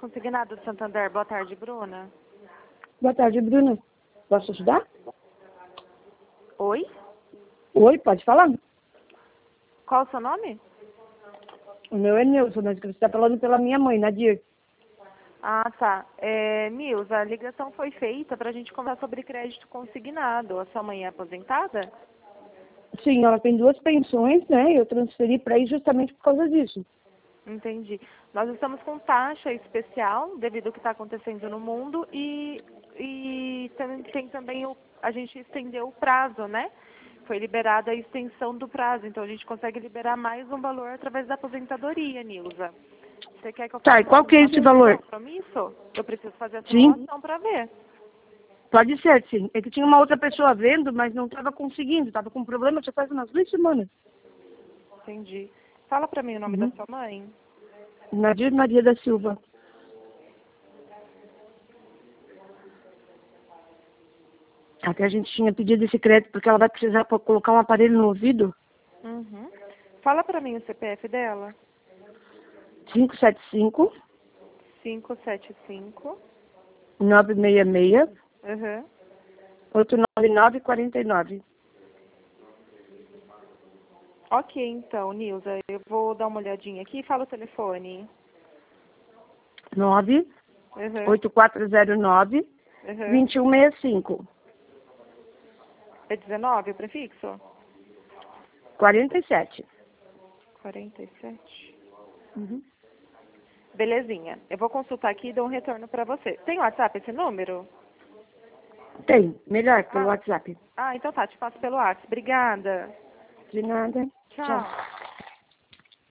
consignado do Santander. Boa tarde, Bruna. Boa tarde, Bruna. Posso ajudar? Oi? Oi, pode falar? Qual o seu nome? O meu é Nilson, mas você está falando pela minha mãe, Nadir. Ah, tá. Nilza, a ligação foi feita para a gente conversar sobre crédito consignado. A sua mãe é aposentada? Sim, ela tem 2 pensões, né? Eu transferi para aí justamente por causa disso. Entendi. Nós estamos com taxa especial devido ao que está acontecendo no mundo e tem também a gente estendeu o prazo, né? Foi liberada a extensão do prazo, então a gente consegue liberar mais um valor através da aposentadoria, Nilza. Você quer que eu faça Tá, e qual que é esse valor? compromisso? Eu preciso fazer a Sim. simulação para ver. Pode ser, sim. É que tinha uma outra pessoa vendo, mas não estava conseguindo. Estava com problema já faz umas 2 semanas. Entendi. Fala para mim o nome da sua mãe. Nadir Maria da Silva. Até a gente tinha pedido esse crédito porque ela vai precisar colocar um aparelho no ouvido. Uhum. Fala para mim o CPF dela. 575 575. 966 Uhum. 899 49. Ok, então, Nilza, eu vou dar uma olhadinha aqui. Fala o telefone. 9 Uhum. 8409 Uhum. 2165 É 19 o prefixo? 47. 47. Uhum. Belezinha. Eu vou consultar aqui e dou um retorno para você. Tem WhatsApp esse número? Tem, melhor pelo WhatsApp. Então tá, te passo pelo WhatsApp. Obrigada. De nada. Tchau.